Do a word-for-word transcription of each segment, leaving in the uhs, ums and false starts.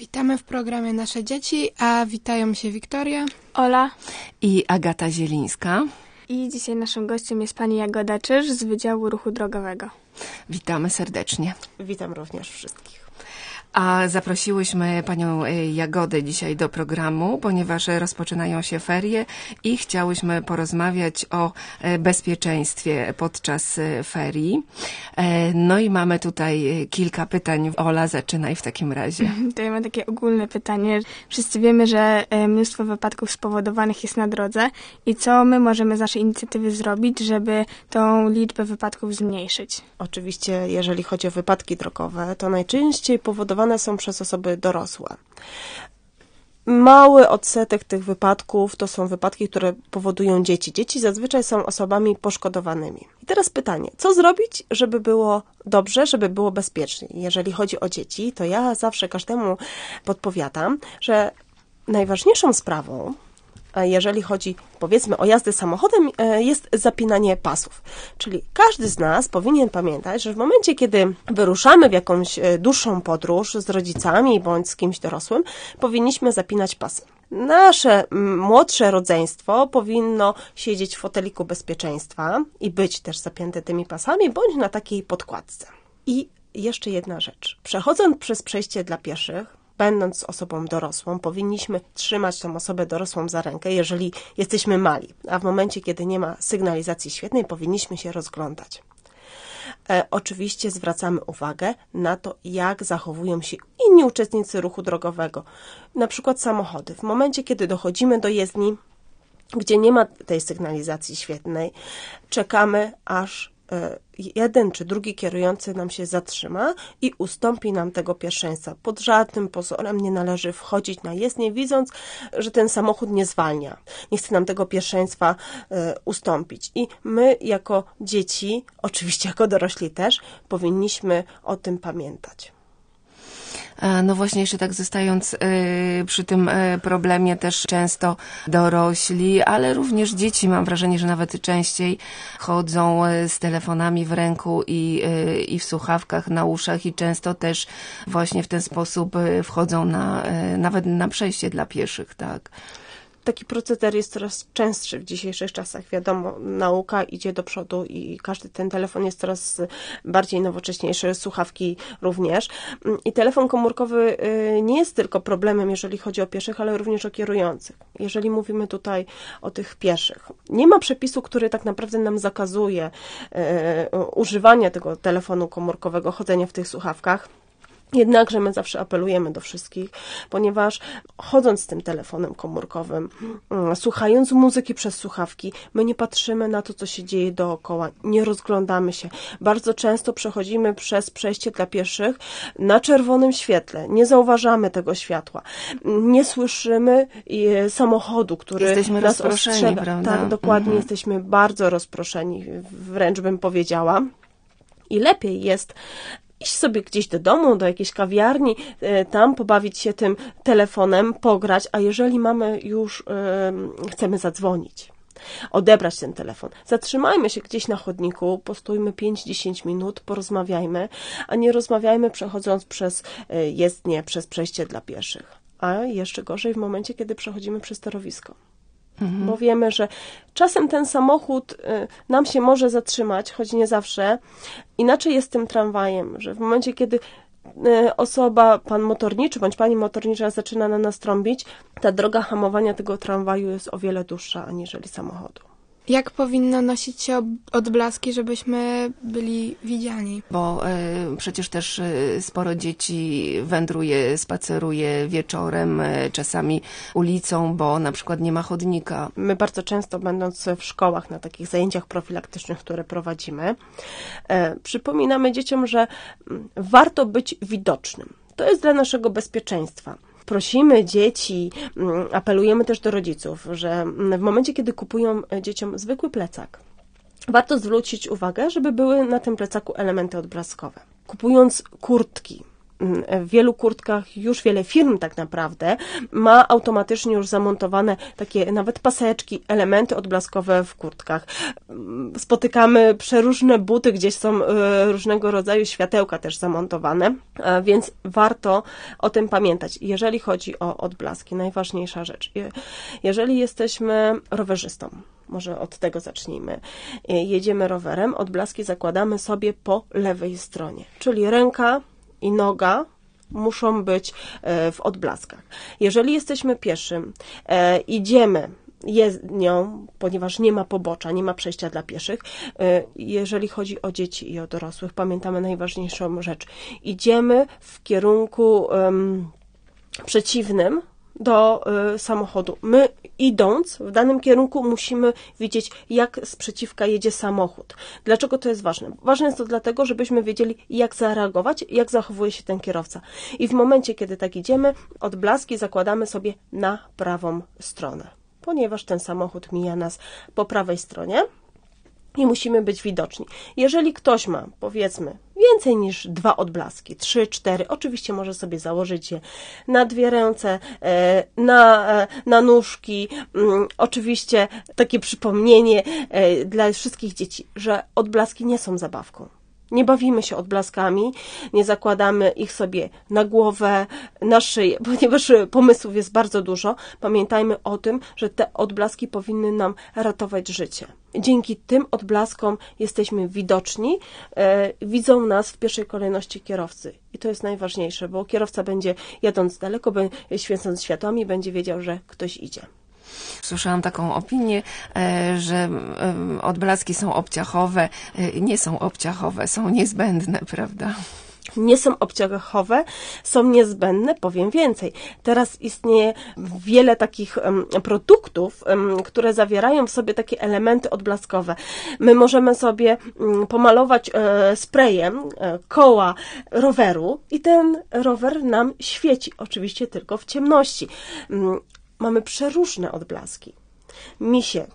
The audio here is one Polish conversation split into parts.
Witamy w programie Nasze Dzieci, a witają się Wiktoria, Ola i Agata Zielińska. I dzisiaj naszym gościem jest pani Jagoda Czyż z Wydziału Ruchu Drogowego. Witamy serdecznie. Witam również wszystkich. A zaprosiłyśmy panią Jagodę dzisiaj do programu, ponieważ rozpoczynają się ferie i chciałyśmy porozmawiać o bezpieczeństwie podczas ferii. No i mamy tutaj kilka pytań. Ola, zaczynaj w takim razie. To ja mam takie ogólne pytanie. Wszyscy wiemy, że mnóstwo wypadków spowodowanych jest na drodze i co my możemy z naszej inicjatywy zrobić, żeby tą liczbę wypadków zmniejszyć? Oczywiście, jeżeli chodzi o wypadki drogowe, to najczęściej powodowane są przez osoby dorosłe. Mały odsetek tych wypadków to są wypadki, które powodują dzieci. Dzieci zazwyczaj są osobami poszkodowanymi. I teraz pytanie, co zrobić, żeby było dobrze, żeby było bezpiecznie? Jeżeli chodzi o dzieci, to ja zawsze każdemu podpowiadam, że najważniejszą sprawą, jeżeli chodzi, powiedzmy, o jazdę samochodem, jest zapinanie pasów. Czyli każdy z nas powinien pamiętać, że w momencie, kiedy wyruszamy w jakąś dłuższą podróż z rodzicami bądź z kimś dorosłym, powinniśmy zapinać pasy. Nasze młodsze rodzeństwo powinno siedzieć w foteliku bezpieczeństwa i być też zapięte tymi pasami, bądź na takiej podkładce. I jeszcze jedna rzecz. Przechodząc przez przejście dla pieszych, będąc osobą dorosłą, powinniśmy trzymać tą osobę dorosłą za rękę, jeżeli jesteśmy mali. A w momencie, kiedy nie ma sygnalizacji świetnej, powinniśmy się rozglądać. E, oczywiście zwracamy uwagę na to, jak zachowują się inni uczestnicy ruchu drogowego. Na przykład samochody. W momencie, kiedy dochodzimy do jezdni, gdzie nie ma tej sygnalizacji świetnej, czekamy, aż jeden czy drugi kierujący nam się zatrzyma i ustąpi nam tego pierwszeństwa. Pod żadnym pozorem nie należy wchodzić na jezdnię, widząc, że ten samochód nie zwalnia. Nie chce nam tego pierwszeństwa y, ustąpić. I my jako dzieci, oczywiście jako dorośli też, powinniśmy o tym pamiętać. No właśnie, jeszcze tak zostając y, przy tym y, problemie, też często dorośli, ale również dzieci, mam wrażenie, że nawet częściej chodzą y, z telefonami w ręku i, y, i w słuchawkach na uszach i często też właśnie w ten sposób y, wchodzą na, y, nawet na przejście dla pieszych, tak. Taki proceder jest coraz częstszy w dzisiejszych czasach. Wiadomo, nauka idzie do przodu i każdy ten telefon jest coraz bardziej nowocześniejszy, słuchawki również. I telefon komórkowy nie jest tylko problemem, jeżeli chodzi o pieszych, ale również o kierujących. Jeżeli mówimy tutaj o tych pieszych. Nie ma przepisu, który tak naprawdę nam zakazuje używania tego telefonu komórkowego, chodzenia w tych słuchawkach. Jednakże my zawsze apelujemy do wszystkich, ponieważ chodząc z tym telefonem komórkowym, słuchając muzyki przez słuchawki, my nie patrzymy na to, co się dzieje dookoła, nie rozglądamy się. Bardzo często przechodzimy przez przejście dla pieszych na czerwonym świetle, nie zauważamy tego światła, nie słyszymy samochodu, który jesteśmy nas rozproszeni, ostrzega. prawda? Tak, dokładnie, Mhm. Jesteśmy bardzo rozproszeni, wręcz bym powiedziała. I lepiej jest iść sobie gdzieś do domu, do jakiejś kawiarni, tam pobawić się tym telefonem, pograć, a jeżeli mamy już, yy, chcemy zadzwonić, odebrać ten telefon, zatrzymajmy się gdzieś na chodniku, postójmy pięć do dziesięciu minut, porozmawiajmy, a nie rozmawiajmy przechodząc przez jezdnię, przez przejście dla pieszych. A jeszcze gorzej w momencie, kiedy przechodzimy przez torowisko. Mhm. Bo wiemy, że czasem ten samochód y, nam się może zatrzymać, choć nie zawsze. Inaczej jest z tym tramwajem, że w momencie, kiedy y, osoba, pan motorniczy bądź pani motornicza zaczyna na nas trąbić, ta droga hamowania tego tramwaju jest o wiele dłuższa aniżeli samochodu. Jak powinno nosić się odblaski, żebyśmy byli widziani? Bo y, przecież też y, sporo dzieci wędruje, spaceruje wieczorem, y, czasami ulicą, bo na przykład nie ma chodnika. My bardzo często, będąc w szkołach, na takich zajęciach profilaktycznych, które prowadzimy, e, przypominamy dzieciom, że m, warto być widocznym. To jest dla naszego bezpieczeństwa. Prosimy dzieci, apelujemy też do rodziców, że w momencie, kiedy kupują dzieciom zwykły plecak, warto zwrócić uwagę, żeby były na tym plecaku elementy odblaskowe. Kupując kurtki, w wielu kurtkach już wiele firm tak naprawdę ma automatycznie już zamontowane takie nawet paseczki, elementy odblaskowe w kurtkach. Spotykamy przeróżne buty, gdzie są różnego rodzaju światełka też zamontowane, więc warto o tym pamiętać. Jeżeli chodzi o odblaski, najważniejsza rzecz. Jeżeli jesteśmy rowerzystą, może od tego zacznijmy. Jedziemy rowerem, odblaski zakładamy sobie po lewej stronie, czyli ręka i noga muszą być w odblaskach. Jeżeli jesteśmy pieszym, e, idziemy jezdnią, ponieważ nie ma pobocza, nie ma przejścia dla pieszych. E, jeżeli chodzi o dzieci i o dorosłych, pamiętamy najważniejszą rzecz. Idziemy w kierunku um, przeciwnym do y, samochodu. My idąc w danym kierunku musimy widzieć, jak sprzeciwka jedzie samochód. Dlaczego to jest ważne? Ważne jest to dlatego, żebyśmy wiedzieli, jak zareagować, jak zachowuje się ten kierowca. I w momencie, kiedy tak idziemy, odblaski zakładamy sobie na prawą stronę, ponieważ ten samochód mija nas po prawej stronie i musimy być widoczni. Jeżeli ktoś ma, powiedzmy, więcej niż dwa odblaski, trzy, cztery, oczywiście może sobie założyć je na dwie ręce, na, na nóżki. Oczywiście takie przypomnienie dla wszystkich dzieci, że odblaski nie są zabawką. Nie bawimy się odblaskami, nie zakładamy ich sobie na głowę, na szyję, ponieważ pomysłów jest bardzo dużo. Pamiętajmy o tym, że te odblaski powinny nam ratować życie. Dzięki tym odblaskom jesteśmy widoczni, e, widzą nas w pierwszej kolejności kierowcy. I to jest najważniejsze, bo kierowca będzie jadąc daleko, będzie świecąc światłami, będzie wiedział, że ktoś idzie. Słyszałam taką opinię, że odblaski są obciachowe. Nie są obciachowe, są niezbędne, prawda? Nie są obciachowe, są niezbędne, powiem więcej. Teraz istnieje wiele takich um, produktów, um, które zawierają w sobie takie elementy odblaskowe. My możemy sobie um, pomalować e, sprayem e, koła roweru i ten rower nam świeci, oczywiście tylko w ciemności. Um, Mamy przeróżne odblaski. Misie,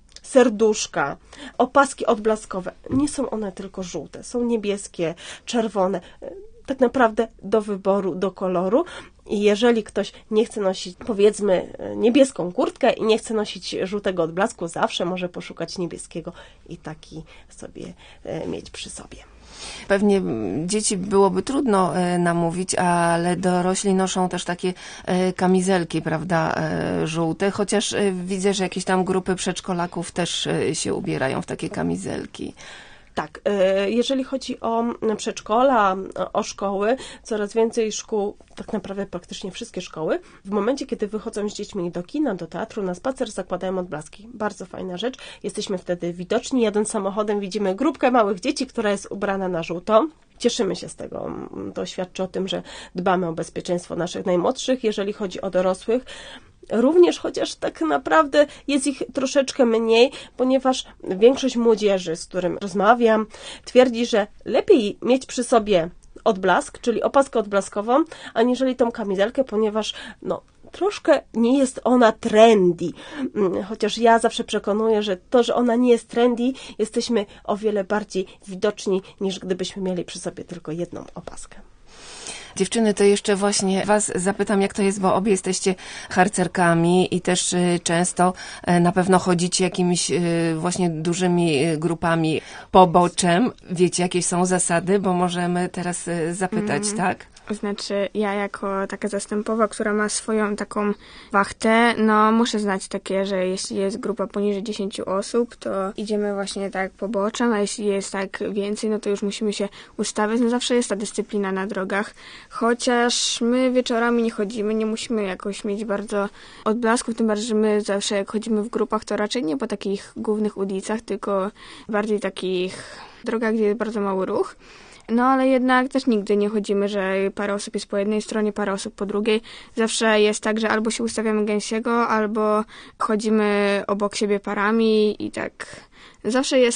serduszka, opaski odblaskowe. Nie są one tylko żółte, są niebieskie, czerwone. Tak naprawdę do wyboru, do koloru. I jeżeli ktoś nie chce nosić, powiedzmy, niebieską kurtkę i nie chce nosić żółtego odblasku, zawsze może poszukać niebieskiego i taki sobie mieć przy sobie. Pewnie dzieci byłoby trudno namówić, ale dorośli noszą też takie kamizelki, prawda, żółte, chociaż widzę, że jakieś tam grupy przedszkolaków też się ubierają w takie kamizelki. Tak, jeżeli chodzi o przedszkola, o szkoły, coraz więcej szkół, tak naprawdę praktycznie wszystkie szkoły, w momencie, kiedy wychodzą z dziećmi do kina, do teatru, na spacer, zakładają odblaski. Bardzo fajna rzecz. Jesteśmy wtedy widoczni. Jadąc samochodem widzimy grupkę małych dzieci, która jest ubrana na żółto. Cieszymy się z tego. To świadczy o tym, że dbamy o bezpieczeństwo naszych najmłodszych. Jeżeli chodzi o dorosłych, również, chociaż tak naprawdę jest ich troszeczkę mniej, ponieważ większość młodzieży, z którym rozmawiam, twierdzi, że lepiej mieć przy sobie odblask, czyli opaskę odblaskową, aniżeli tą kamizelkę, ponieważ no, troszkę nie jest ona trendy. Chociaż ja zawsze przekonuję, że to, że ona nie jest trendy, jesteśmy o wiele bardziej widoczni, niż gdybyśmy mieli przy sobie tylko jedną opaskę. Dziewczyny, to jeszcze właśnie was zapytam, jak to jest, bo obie jesteście harcerkami i też często na pewno chodzicie jakimiś właśnie dużymi grupami poboczem. Wiecie, jakie są zasady, bo możemy teraz zapytać, mm. tak? Znaczy, ja jako taka zastępowa, która ma swoją taką wachtę, no muszę znać takie, że jeśli jest grupa poniżej dziesięciu osób, to idziemy właśnie tak poboczem, a jeśli jest tak więcej, no to już musimy się ustawiać. No zawsze jest ta dyscyplina na drogach, chociaż my wieczorami nie chodzimy, nie musimy jakoś mieć bardzo odblasków, tym bardziej, że my zawsze jak chodzimy w grupach, to raczej nie po takich głównych ulicach, tylko bardziej takich drogach, gdzie jest bardzo mały ruch. No ale jednak też nigdy nie chodzimy, że parę osób jest po jednej stronie, parę osób po drugiej. Zawsze jest tak, że albo się ustawiamy gęsiego, albo chodzimy obok siebie parami i tak zawsze jest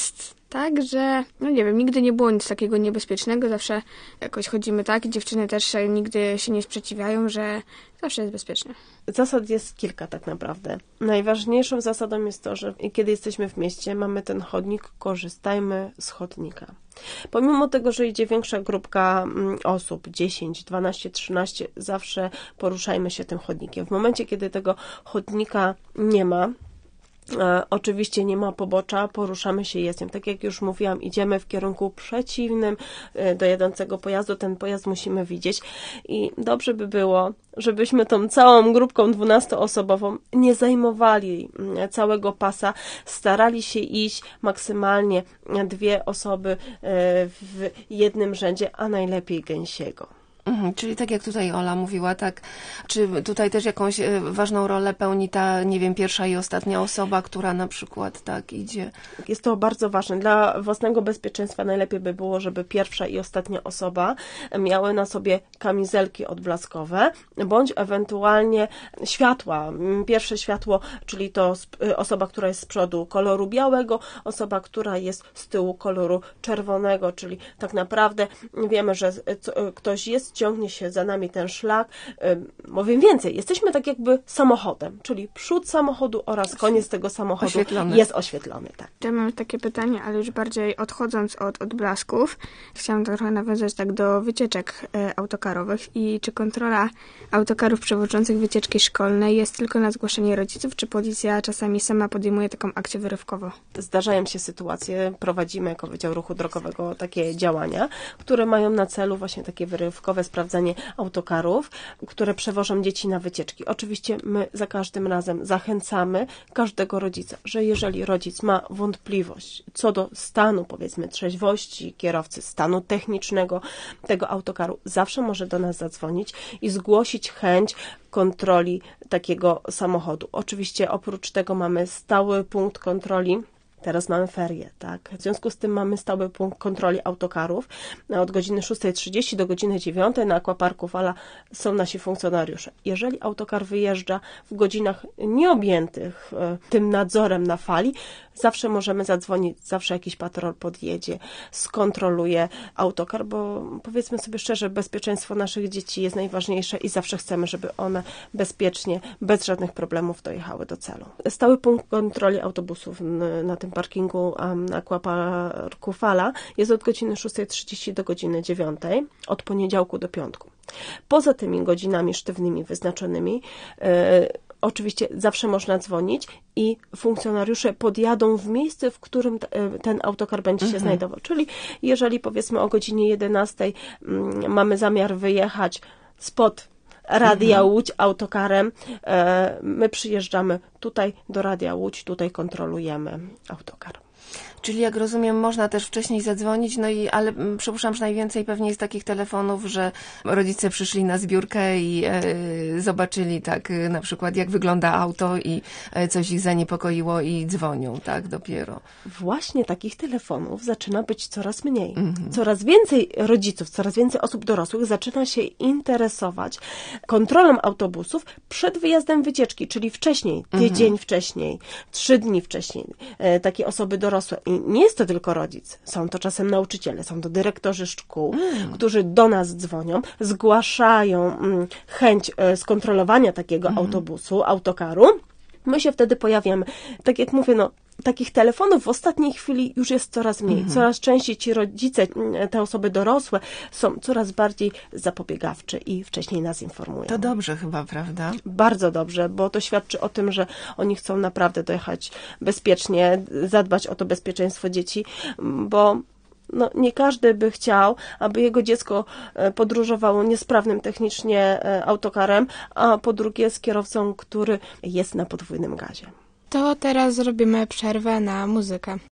tak, że no nie wiem, nigdy nie było nic takiego niebezpiecznego, zawsze jakoś chodzimy tak i dziewczyny też nigdy się nie sprzeciwiają, że zawsze jest bezpiecznie. Zasad jest kilka tak naprawdę. Najważniejszą zasadą jest to, że kiedy jesteśmy w mieście, mamy ten chodnik, korzystajmy z chodnika. Pomimo tego, że idzie większa grupka osób, dziesięć, dwanaście, trzynaście, zawsze poruszajmy się tym chodnikiem. W momencie, kiedy tego chodnika nie ma, E, oczywiście nie ma pobocza, poruszamy się jezdnią. Tak jak już mówiłam, idziemy w kierunku przeciwnym e, do jadącego pojazdu. Ten pojazd musimy widzieć i dobrze by było, żebyśmy tą całą grupką dwunastoosobową nie zajmowali całego pasa, starali się iść maksymalnie dwie osoby e, w jednym rzędzie, a najlepiej gęsiego. Mhm, czyli tak jak tutaj Ola mówiła, tak, czy tutaj też jakąś e, ważną rolę pełni ta, nie wiem, pierwsza i ostatnia osoba, która na przykład tak idzie? Jest to bardzo ważne. Dla własnego bezpieczeństwa najlepiej by było, żeby pierwsza i ostatnia osoba miały na sobie kamizelki odblaskowe, bądź ewentualnie światła. Pierwsze światło, czyli to osoba, która jest z przodu koloru białego, osoba, która jest z tyłu koloru czerwonego, czyli tak naprawdę wiemy, że ktoś jest, ciągnie się za nami ten szlak. Powiem więcej, jesteśmy tak jakby samochodem, czyli przód samochodu oraz koniec tego samochodu oświetlony. jest oświetlony. Tak. Ja mam takie pytanie, ale już bardziej odchodząc od odblasków, chciałam trochę nawiązać tak do wycieczek e, autokarowych i czy kontrola autokarów przewodzących wycieczki szkolne jest tylko na zgłoszenie rodziców, czy policja czasami sama podejmuje taką akcję wyrywkową? Zdarzają się sytuacje, prowadzimy jako Wydział Ruchu Drogowego takie działania, które mają na celu właśnie takie wyrywkowe sprawdzanie autokarów, które przewożą dzieci na wycieczki. Oczywiście my za każdym razem zachęcamy każdego rodzica, że jeżeli rodzic ma wątpliwość co do stanu, powiedzmy, trzeźwości kierowcy, stanu technicznego tego autokaru, zawsze może do nas zadzwonić i zgłosić chęć kontroli takiego samochodu. Oczywiście oprócz tego mamy stały punkt kontroli. Teraz mamy ferie, tak? W związku z tym mamy stały punkt kontroli autokarów. Od godziny szóstej trzydzieści do godziny dziewiątej na Aquaparku Fala są nasi funkcjonariusze. Jeżeli autokar wyjeżdża w godzinach nieobjętych tym nadzorem na fali, zawsze możemy zadzwonić, zawsze jakiś patrol podjedzie, skontroluje autokar, bo powiedzmy sobie szczerze, bezpieczeństwo naszych dzieci jest najważniejsze i zawsze chcemy, żeby one bezpiecznie, bez żadnych problemów dojechały do celu. Stały punkt kontroli autobusów na tym parkingu na Aquaparku Fala jest od godziny szóstej trzydzieści do godziny dziewiątej, od poniedziałku do piątku. Poza tymi godzinami sztywnymi wyznaczonymi, e, oczywiście zawsze można dzwonić i funkcjonariusze podjadą w miejsce, w którym ten autokar będzie się mhm. znajdował. Czyli jeżeli powiedzmy o godzinie jedenastej mm, mamy zamiar wyjechać spod Radia Łódź autokarem, e, my przyjeżdżamy tutaj do Radia Łódź, tutaj kontrolujemy autokar. Czyli jak rozumiem, można też wcześniej zadzwonić, no i, ale przypuszczam, że najwięcej pewnie jest takich telefonów, że rodzice przyszli na zbiórkę i e, zobaczyli tak na przykład jak wygląda auto i e, coś ich zaniepokoiło i dzwonią, tak, dopiero. Właśnie takich telefonów zaczyna być coraz mniej. Mhm. Coraz więcej rodziców, coraz więcej osób dorosłych zaczyna się interesować kontrolą autobusów przed wyjazdem wycieczki, czyli wcześniej, tydzień mhm. wcześniej, trzy dni wcześniej. E, takie osoby dorosłe. I nie jest to tylko rodzic, są to czasem nauczyciele, są to dyrektorzy szkół, mm. którzy do nas dzwonią, zgłaszają mm, chęć e, skontrolowania takiego mm. autobusu, autokaru. My się wtedy pojawiamy. Tak jak mówię, no, takich telefonów w ostatniej chwili już jest coraz mniej. Mm. Coraz częściej ci rodzice, te osoby dorosłe są coraz bardziej zapobiegawczy i wcześniej nas informują. To dobrze chyba, prawda? Bardzo dobrze, bo to świadczy o tym, że oni chcą naprawdę dojechać bezpiecznie, zadbać o to bezpieczeństwo dzieci, bo no, nie każdy by chciał, aby jego dziecko podróżowało niesprawnym technicznie autokarem, a po drugie z kierowcą, który jest na podwójnym gazie. To teraz zrobimy przerwę na muzykę.